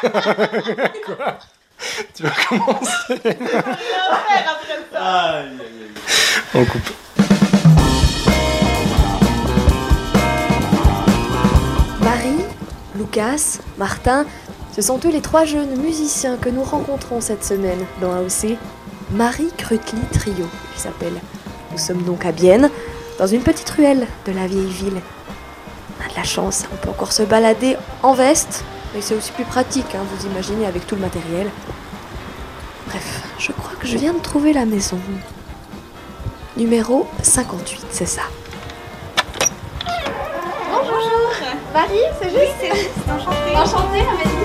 Quoi? Tu vas commencer. On coupe. Marie, Lucas, Martin, ce sont eux les 3 jeunes musiciens que nous rencontrons cette semaine dans AOC. Marie Krutli Trio, il s'appelle. Nous sommes donc à Bienne, dans une petite ruelle de la vieille ville. On a de la chance, on peut encore se balader en veste, mais c'est aussi plus pratique, hein, vous imaginez, avec tout le matériel. Bref, je crois que je viens de trouver la maison. Numéro 58, c'est ça. Bonjour. Marie, c'est juste? Oui, c'est juste, enchantée. Enchantée,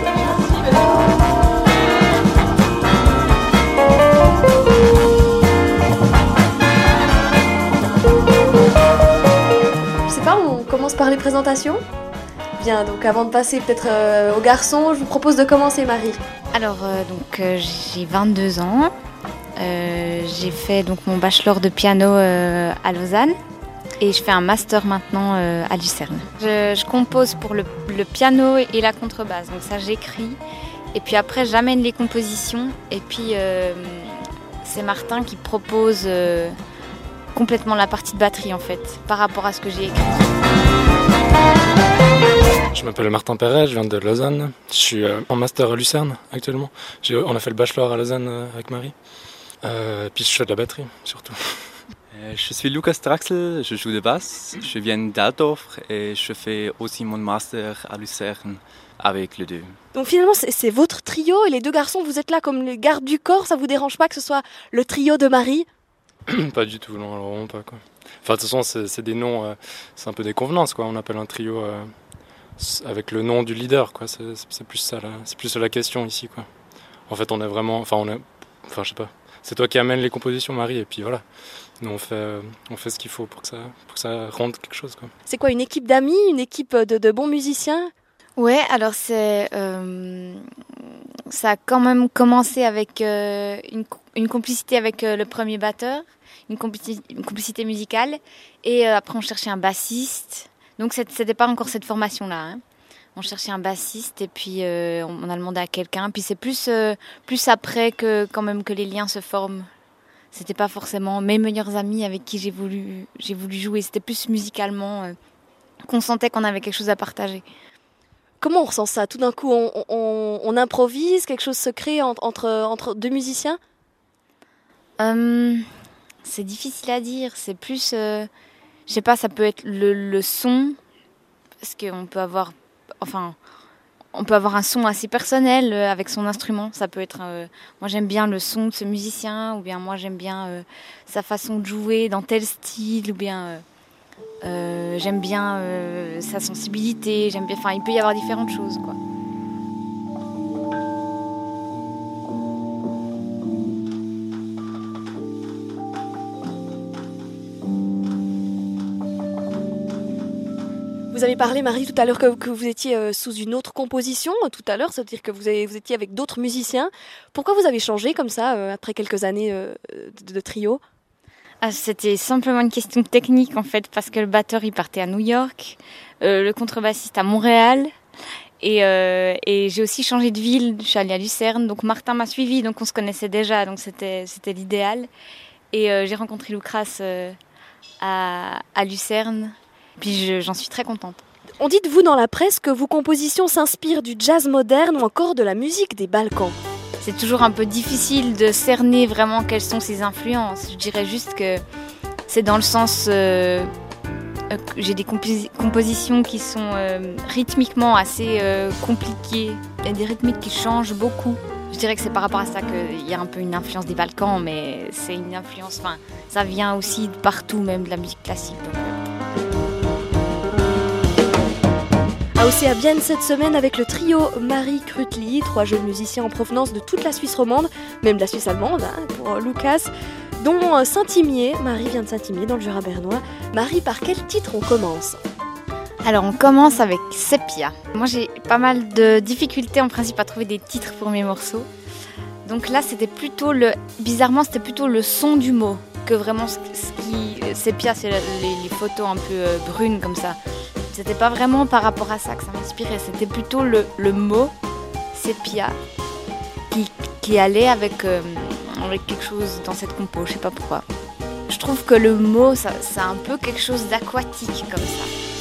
Je sais pas, on commence par les présentations? Bien, donc avant de passer peut-être aux garçons, je vous propose de commencer, Marie. Alors, j'ai 22 ans. J'ai fait donc mon bachelor de piano à Lausanne et je fais un master maintenant à Lucerne. Je compose pour le piano et la contrebasse, donc ça j'écris. Et puis après j'amène les compositions et puis c'est Martin qui propose complètement la partie de batterie en fait par rapport à ce que j'ai écrit. Je m'appelle Martin Perret, je viens de Lausanne. Je suis en master à Lucerne actuellement. On a fait le bachelor à Lausanne avec Marie. Puis je fais de la batterie surtout. Je suis Lucas Draxel, je joue de basse. Je viens d'Aldorf et je fais aussi mon master à Lucerne avec les deux. Donc finalement c'est votre trio et les 2 garçons, vous êtes là comme les gardes du corps, ça vous dérange pas que ce soit le trio de Marie? Pas du tout, non, alors vraiment pas quoi. Enfin de toute façon c'est des noms, c'est un peu des convenances quoi. On appelle un trio avec le nom du leader quoi. C'est plus ça là, c'est plus la question ici quoi. En fait on est vraiment, enfin je sais pas. C'est toi qui amènes les compositions Marie et puis voilà. Nous on fait ce qu'il faut pour que ça rende quelque chose quoi. C'est quoi, une équipe d'amis, une équipe de bons musiciens? Ouais, alors ça a quand même commencé avec une complicité avec le premier batteur, une complicité musicale, et après on cherchait un bassiste. Donc c'était pas encore cette formation-là. Hein. On cherchait un bassiste et puis on a demandé à quelqu'un. Puis c'est plus après que quand même que les liens se forment. C'était pas forcément mes meilleurs amis avec qui j'ai voulu jouer. C'était plus musicalement qu'on sentait qu'on avait quelque chose à partager. Comment on ressent ça? Tout d'un coup, on improvise, quelque chose se crée entre 2 musiciens? C'est difficile à dire. C'est plus, je sais pas, ça peut être le son, parce qu'on peut avoir, on peut avoir un son assez personnel avec son instrument. Ça peut être, moi j'aime bien le son de ce musicien, ou bien moi j'aime bien sa façon de jouer dans tel style, ou bien j'aime bien sa sensibilité. J'aime bien, il peut y avoir différentes choses, quoi. Vous avez parlé, Marie, tout à l'heure que vous étiez sous une autre composition, tout à l'heure, c'est-à-dire que vous étiez avec d'autres musiciens. Pourquoi vous avez changé comme ça, après quelques années de trio? C'était simplement une question technique, en fait, parce que le batteur, il partait à New York, le contrebassiste à Montréal, et j'ai aussi changé de ville, je suis allée à Lucerne, donc Martin m'a suivi, donc on se connaissait déjà, donc c'était l'idéal. Et j'ai rencontré Lucas à Lucerne. Puis j'en suis très contente. On dit de vous dans la presse que vos compositions s'inspirent du jazz moderne ou encore de la musique des Balkans. C'est toujours un peu difficile de cerner vraiment quelles sont ses influences. Je dirais juste que c'est dans le sens... j'ai des compositions qui sont rythmiquement assez compliquées. Il y a des rythmiques qui changent beaucoup. Je dirais que c'est par rapport à ça qu'il y a un peu une influence des Balkans, mais c'est une influence... ça vient aussi de partout, même de la musique classique. Donc, AOC à Bienne cette semaine avec le trio Marie Krutli, 3 jeunes musiciens en provenance de toute la Suisse romande, même de la Suisse allemande, hein, pour Lucas, dont Saint-Imier. Marie vient de Saint-Imier dans le Jura bernois. Marie, par quel titre on commence? Alors on commence avec Sepia. Moi j'ai pas mal de difficultés en principe à trouver des titres pour mes morceaux. Donc là bizarrement c'était plutôt le son du mot que vraiment Sepia, c'est les photos un peu brunes comme ça. C'était pas vraiment par rapport à ça que ça m'inspirait, c'était plutôt le mot sépia qui allait avec quelque chose dans cette compo, je sais pas pourquoi. Je trouve que le mot, ça a un peu quelque chose d'aquatique comme ça.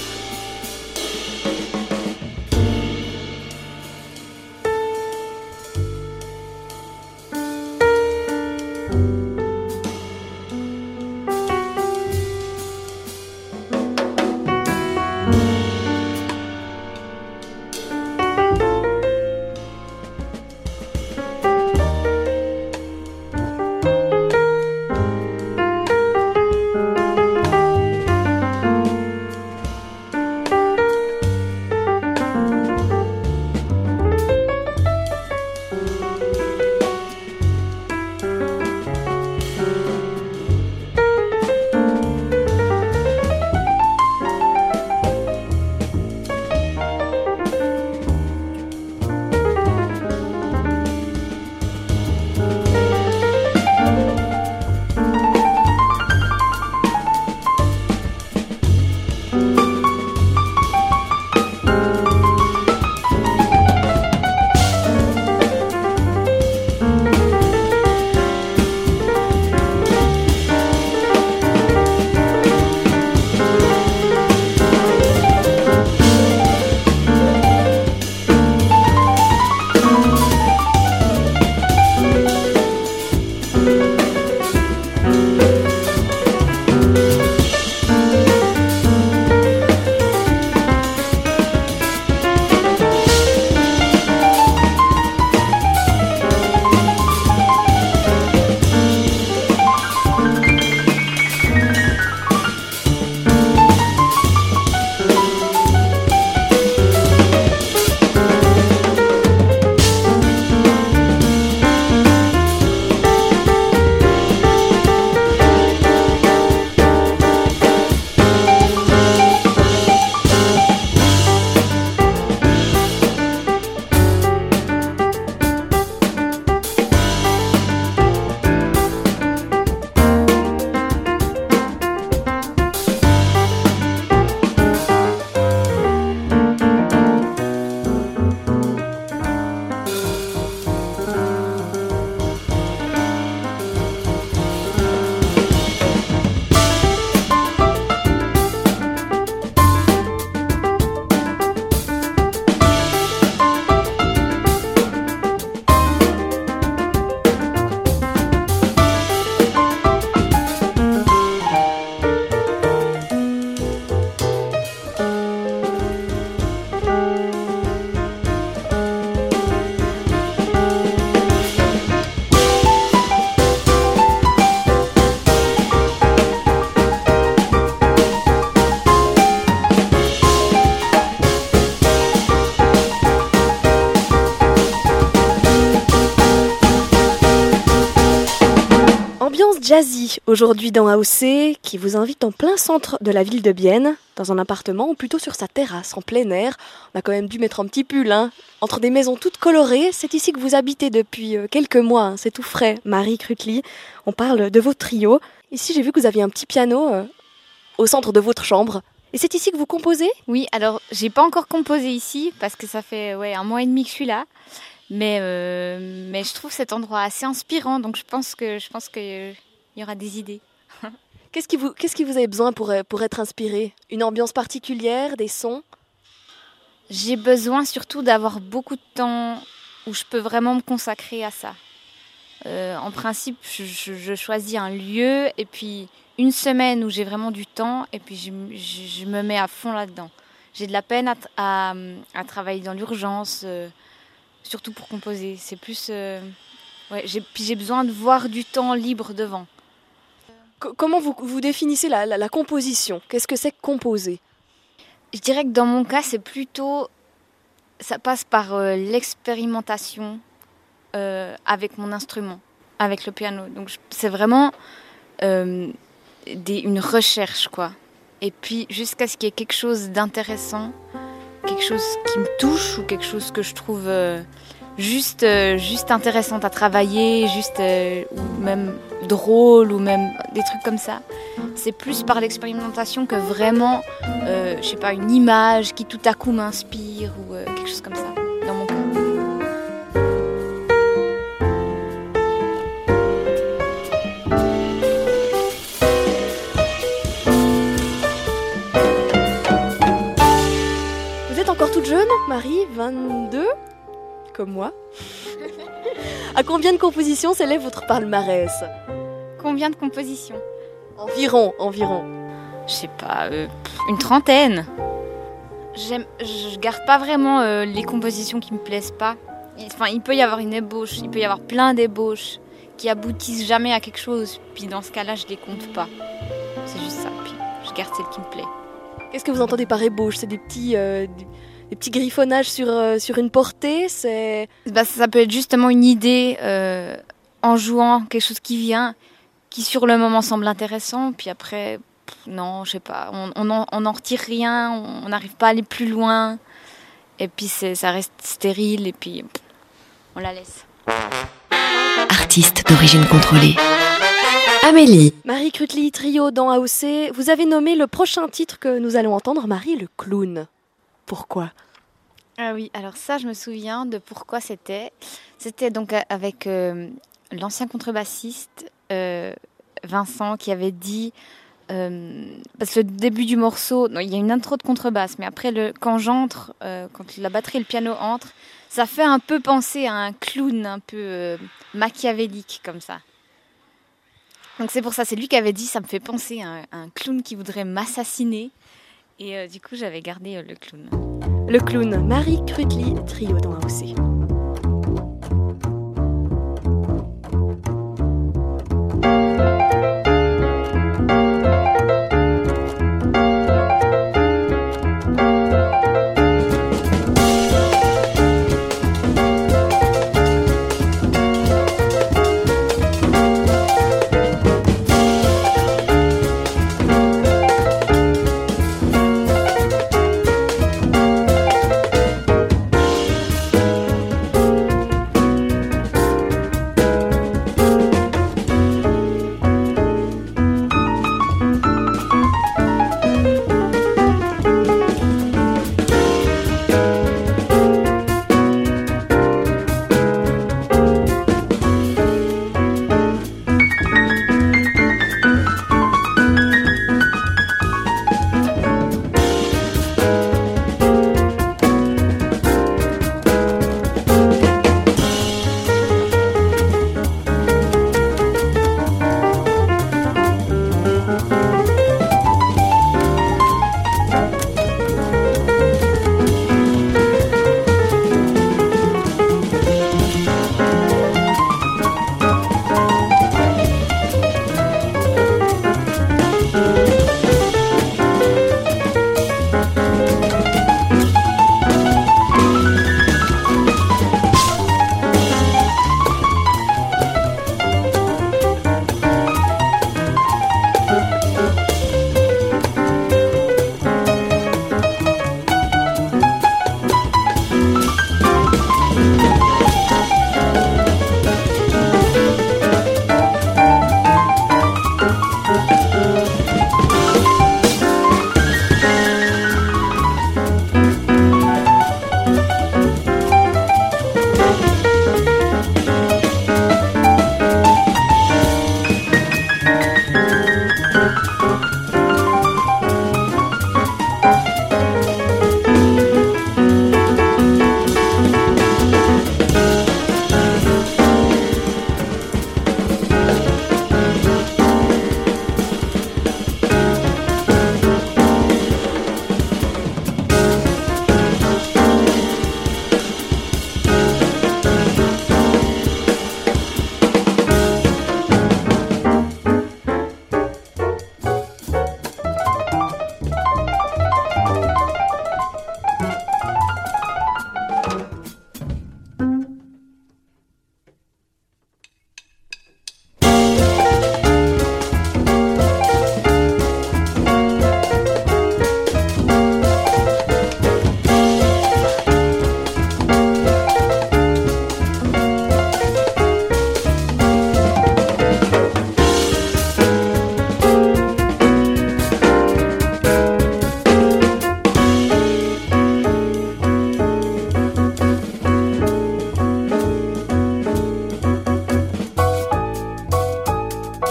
Jazzy, aujourd'hui dans AOC, qui vous invite en plein centre de la ville de Bienne, dans un appartement ou plutôt sur sa terrasse, en plein air. On a quand même dû mettre un petit pull, entre des maisons toutes colorées. C'est ici que vous habitez depuis quelques mois, c'est tout frais. Marie Krütli, on parle de votre trio. Ici, j'ai vu que vous aviez un petit piano au centre de votre chambre. Et c'est ici que vous composez ? Oui, alors j'ai pas encore composé ici, parce que ça fait 1 mois et demi que je suis là. Mais je trouve cet endroit assez inspirant, donc je pense que il y aura des idées. Qu'est-ce qui vous avez besoin pour être inspiré ? Une ambiance particulière, des sons ? J'ai besoin surtout d'avoir beaucoup de temps où je peux vraiment me consacrer à ça. En principe, je choisis un lieu et puis une semaine où j'ai vraiment du temps et puis je me mets à fond là-dedans. J'ai de la peine à travailler dans l'urgence, surtout pour composer. C'est plus... j'ai besoin de voir du temps libre devant. Comment vous définissez la composition ? Qu'est-ce que c'est que composer ? Je dirais que dans mon cas, c'est plutôt... Ça passe par l'expérimentation avec mon instrument, avec le piano. Donc c'est vraiment une recherche, quoi. Et puis jusqu'à ce qu'il y ait quelque chose d'intéressant, quelque chose qui me touche ou quelque chose que je trouve juste intéressante à travailler, ou même drôle, ou même des trucs comme ça. C'est plus par l'expérimentation que vraiment, je sais pas, une image qui tout à coup m'inspire ou quelque chose comme ça, dans mon cas. Vous êtes encore toute jeune, Marie, 22, comme moi. À combien de compositions s'élève votre palmarès? Combien de compositions? Environ. Je sais pas, une trentaine. Je garde pas vraiment les compositions qui me plaisent pas. Enfin, il peut y avoir une ébauche, il peut y avoir plein d'ébauches qui aboutissent jamais à quelque chose. Puis dans ce cas-là, je les compte pas. C'est juste ça. Puis je garde celle qui me plaît. Qu'est-ce que vous entendez par ébauche? C'est des petits griffonnages sur une portée? Ça peut être justement une idée en jouant quelque chose qui vient, qui sur le moment semble intéressant, puis après, non, je sais pas, on en retire rien, on n'arrive pas à aller plus loin, et puis ça reste stérile, et puis on la laisse. Artiste d'origine contrôlée. Amélie. Marie Krutli Trio dans AOC, vous avez nommé le prochain titre que nous allons entendre, Marie, le clown. Pourquoi? Ah oui, alors ça, je me souviens de pourquoi c'était. C'était donc avec l'ancien contrebassiste Vincent qui avait dit, parce que le début du morceau, il y a une intro de contrebasse, mais après, quand j'entre, quand la batterie et le piano entrent, ça fait un peu penser à un clown un peu machiavélique comme ça. Donc c'est pour ça, c'est lui qui avait dit, ça me fait penser à un clown qui voudrait m'assassiner. Et du coup, j'avais gardé le clown. Le clown, Marie Krutli Trio dans AOC.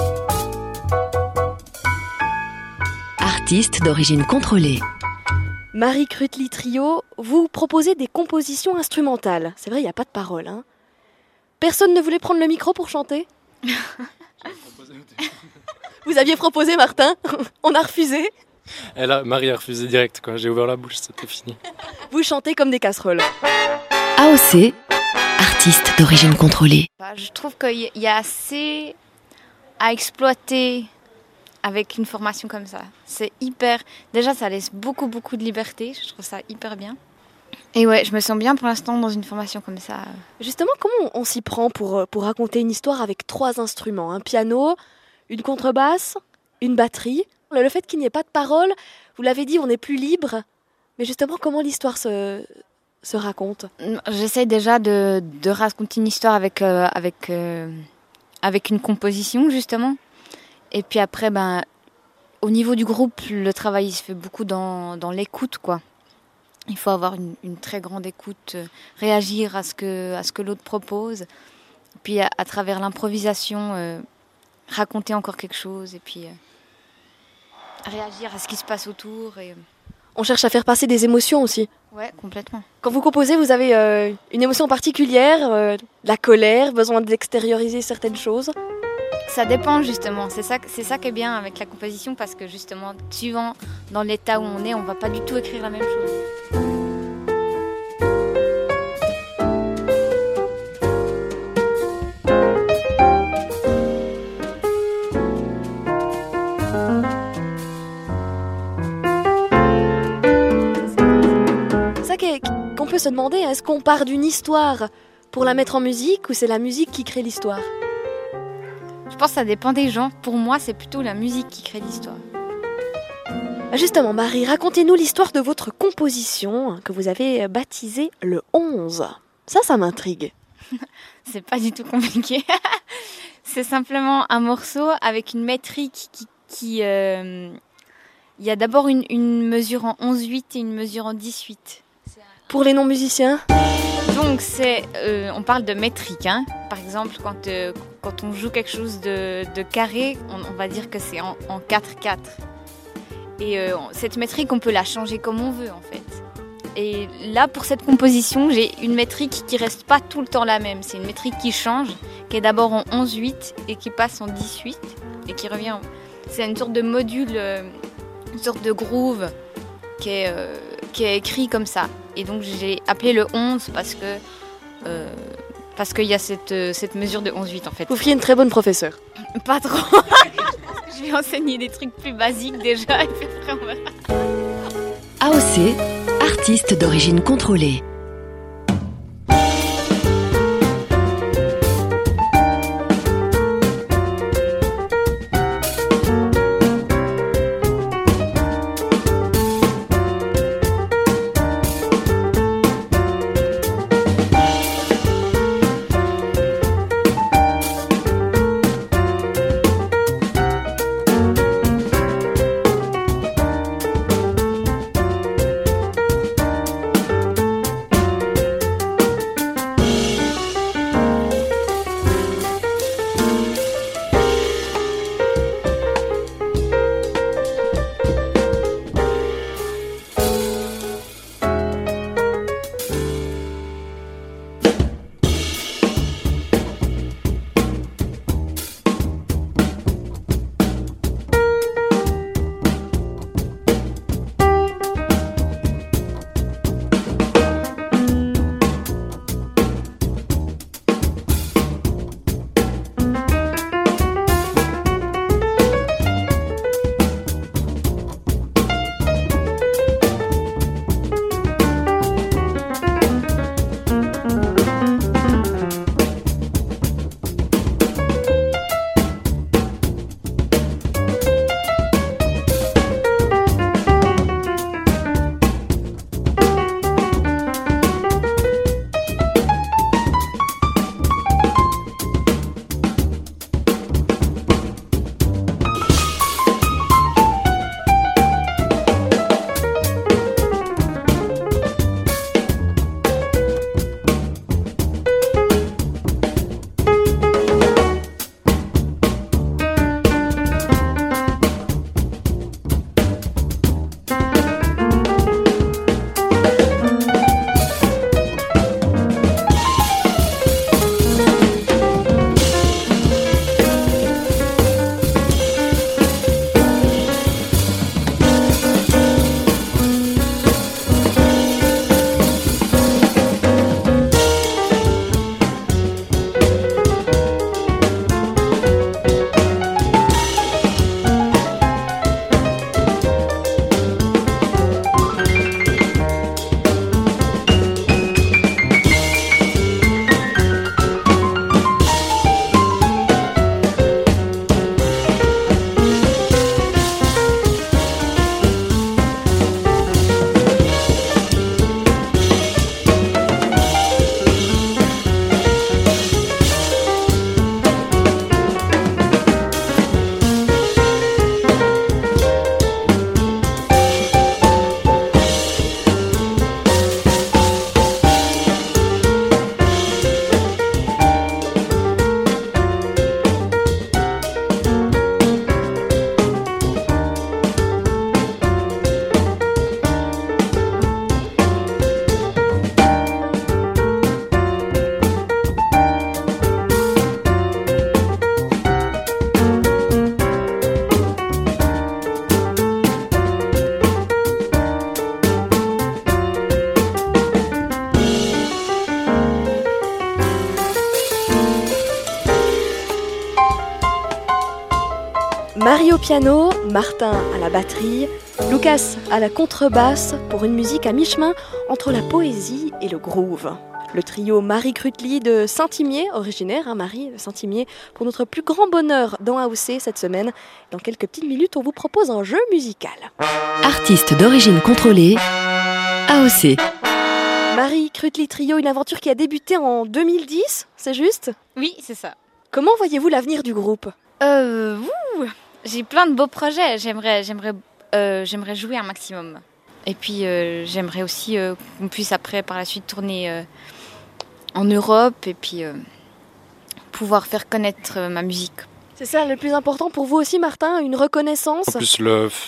Artiste d'origine contrôlée. Marie Krutli Trio, vous proposez des compositions instrumentales. C'est vrai, il n'y a pas de paroles. Hein. Personne ne voulait prendre le micro pour chanter? Vous aviez proposé, Martin? On a refusé? Marie a refusé direct, quoi. J'ai ouvert la bouche, c'était fini. Vous chantez comme des casseroles. AOC, artiste d'origine contrôlée. Je trouve qu'il y a assez à exploiter avec une formation comme ça. C'est hyper... Déjà, ça laisse beaucoup de liberté. Je trouve ça hyper bien. Et ouais, je me sens bien pour l'instant dans une formation comme ça. Justement, comment on s'y prend pour raconter une histoire avec 3 instruments? Un piano, une contrebasse, une batterie. Le fait qu'il n'y ait pas de paroles, vous l'avez dit, on est plus libre. Mais justement, comment l'histoire se raconte? J'essaye déjà de raconter une histoire avec une composition, justement. Et puis après, au niveau du groupe, le travail il se fait beaucoup dans l'écoute, quoi. Il faut avoir une très grande écoute, réagir à ce que l'autre propose. Puis à travers l'improvisation, raconter encore quelque chose. Et puis réagir à ce qui se passe autour. On cherche à faire passer des émotions aussi. Ouais, complètement. Quand vous composez, vous avez une émotion particulière, la colère, besoin d'extérioriser certaines choses? Ça dépend justement, c'est ça qui est bien avec la composition parce que justement, suivant dans l'état où on est, on va pas du tout écrire la même chose. C'est ça qu'on peut se demander, est-ce qu'on part d'une histoire pour la mettre en musique ou c'est la musique qui crée l'histoire? Je pense que ça dépend des gens. Pour moi, c'est plutôt la musique qui crée l'histoire. Justement, Marie, racontez-nous l'histoire de votre composition que vous avez baptisée le 11. Ça m'intrigue. C'est pas du tout compliqué. C'est simplement un morceau avec une métrique qui il y a d'abord une mesure en 11/8 et une mesure en 10/8. Pour les non-musiciens? Donc on parle de métrique, hein. Par exemple, quand on joue quelque chose de carré, on va dire que c'est en 4/4. Et cette métrique, on peut la changer comme on veut en fait. Et là, pour cette composition, j'ai une métrique qui reste pas tout le temps la même. C'est une métrique qui change, qui est d'abord en 11/8 et qui passe en 10/8 et qui revient. C'est une sorte de module, une sorte de groove qui est écrit comme ça. Et donc j'ai appelé le 11 parce qu'il y a cette mesure de 11/8 en fait. Vous feriez une très bonne professeure. Pas trop. Je vais enseigner des trucs plus basiques déjà et puis après on verra. AOC, artiste d'origine contrôlée. Marie au piano, Martin à la batterie, Lucas à la contrebasse pour une musique à mi-chemin entre la poésie et le groove. Le trio Marie Krutli de Saint-Imier, originaire, Marie de Saint-Imier, pour notre plus grand bonheur dans AOC cette semaine. Dans quelques petites minutes, on vous propose un jeu musical. Artiste d'origine contrôlée, AOC. Marie Krutli Trio, une aventure qui a débuté en 2010, c'est juste ? Oui, c'est ça. Comment voyez-vous l'avenir du groupe ? J'ai plein de beaux projets. J'aimerais jouer un maximum. Et puis j'aimerais aussi qu'on puisse après par la suite tourner en Europe et puis pouvoir faire connaître ma musique. C'est ça le plus important pour vous aussi, Martin, une reconnaissance ? En plus,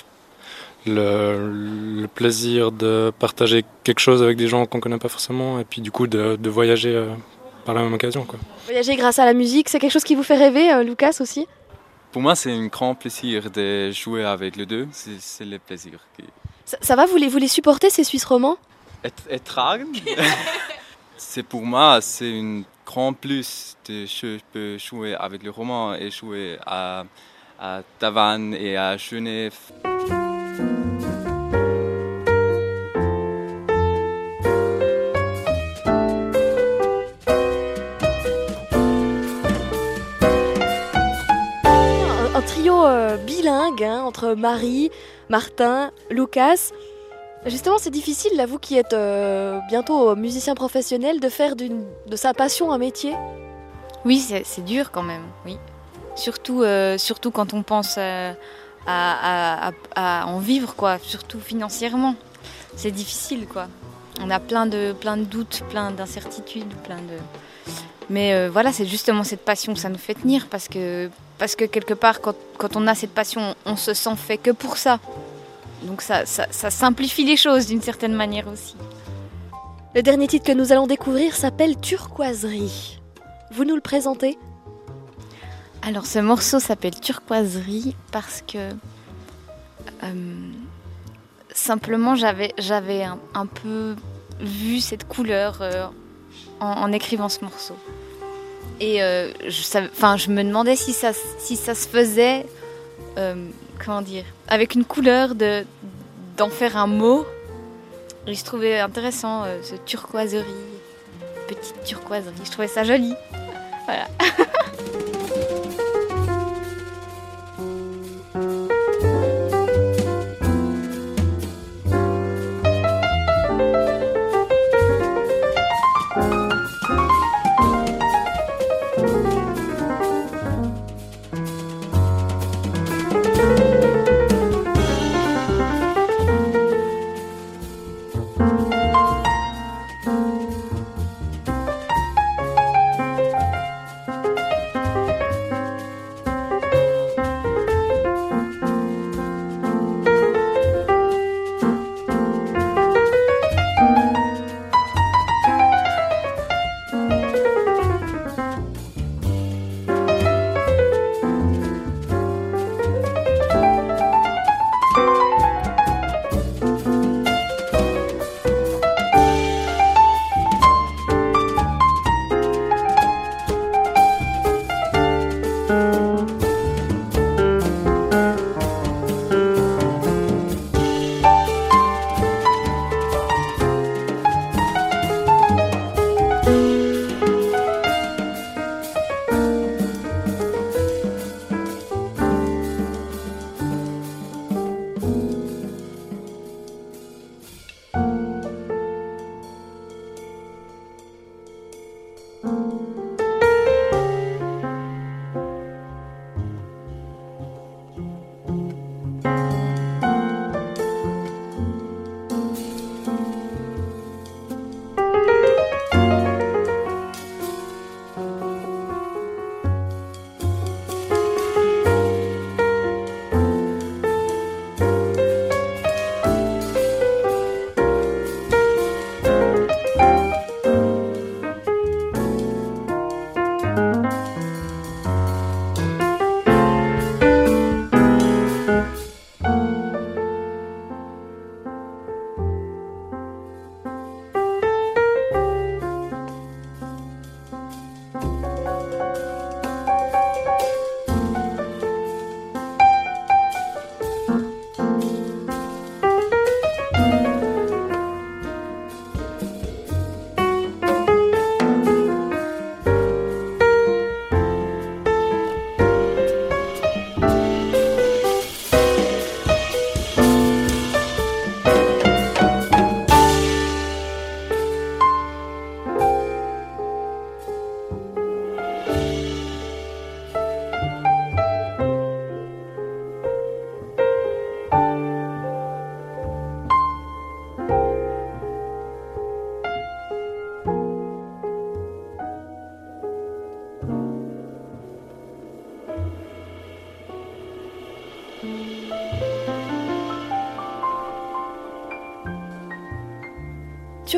le plaisir de partager quelque chose avec des gens qu'on ne connaît pas forcément et puis du coup de voyager par la même occasion, quoi. Voyager grâce à la musique, c'est quelque chose qui vous fait rêver, Lucas aussi ? Pour moi, c'est un grand plaisir de jouer avec les deux. C'est le plaisir. Ça va, vous les supportez, ces Suisses romands ? Ertragen. C'est pour moi, c'est un grand plus de je peux jouer avec les Romands et jouer à Tavannes et à Genève. Un trio bilingue entre Marie, Martin, Lucas. Justement, c'est difficile, là, vous qui êtes bientôt musicien professionnel, de faire de sa passion un métier ? Oui, c'est dur quand même, oui. Surtout quand on pense à en vivre, quoi. Surtout financièrement. C'est difficile, quoi. On a plein de doutes, plein d'incertitudes, Mais voilà, c'est justement cette passion que ça nous fait tenir, parce que quelque part, quand on a cette passion, on se sent fait que pour ça. Donc ça simplifie les choses d'une certaine manière aussi. Le dernier titre que nous allons découvrir s'appelle Turquoiserie. Vous nous le présentez ? Alors ce morceau s'appelle Turquoiserie parce que simplement j'avais un peu vu cette couleur en écrivant ce morceau. Et je me demandais si ça se faisait, avec une couleur d'en faire un mot. Et je trouvais intéressant ce turquoiserie, petite turquoiserie. Je trouvais ça joli. Voilà.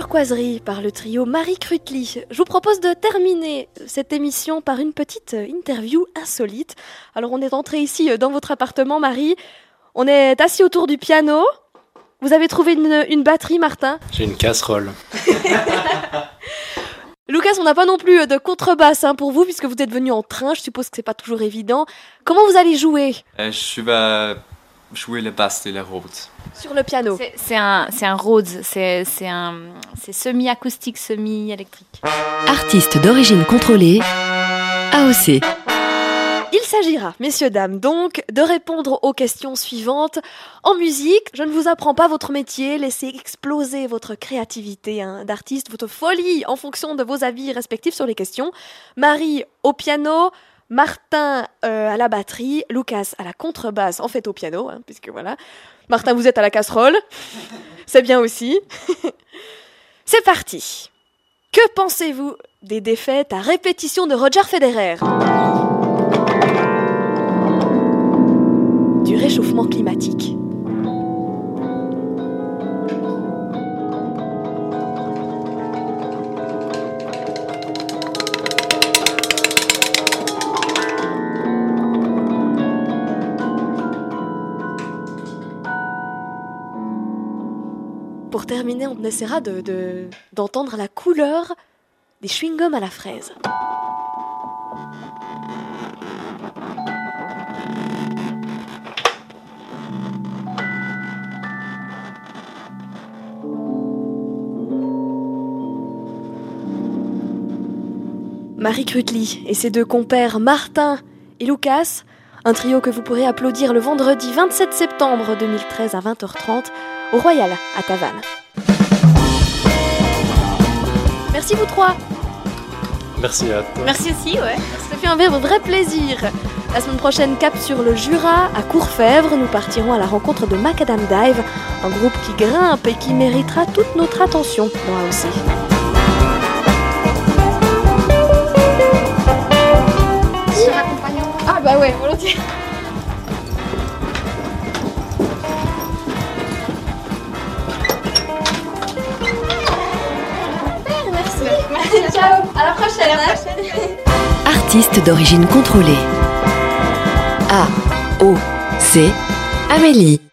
Turquoiserie par le trio Marie Krutli. Je vous propose de terminer cette émission par une petite interview insolite. Alors on est entré ici dans votre appartement, Marie. On est assis autour du piano. Vous avez trouvé une batterie, Martin? J'ai une casserole. Lucas, on n'a pas non plus de contrebasse pour vous, puisque vous êtes venu en train. Je suppose que c'est pas toujours évident. Comment vous allez jouer? Je vais jouer le basse et le Rhodes. Sur le piano. C'est un Rhodes, c'est semi-acoustique, semi-électrique. Artiste d'origine contrôlée, AOC. Il s'agira, messieurs, dames, donc, de répondre aux questions suivantes. En musique, je ne vous apprends pas votre métier, laissez exploser votre créativité d'artiste, votre folie en fonction de vos avis respectifs sur les questions. Marie au piano, Martin à la batterie, Lucas à la contrebasse, en fait au piano, puisque voilà. Martin, vous êtes à la casserole, c'est bien aussi. C'est parti. Que pensez-vous des défaites à répétition de Roger Federer ? Du réchauffement climatique. Pour terminer, on essaiera d'entendre la couleur des chewing-gums à la fraise. Marie Krutli et ses deux compères Martin et Lucas, un trio que vous pourrez applaudir le vendredi 27 septembre 2013 à 20h30 au Royal à Tavannes. Merci vous trois. Merci à toi. Merci aussi, ouais. Ça fait un vrai plaisir. La semaine prochaine, cap sur le Jura, à Courfèvre. Nous partirons à la rencontre de Macadam Dive, un groupe qui grimpe et qui méritera toute notre attention dans AOC. Ah bah ouais, volontiers. Merci. Ciao, à la prochaine. Artiste d'origine contrôlée, AOC, Amélie.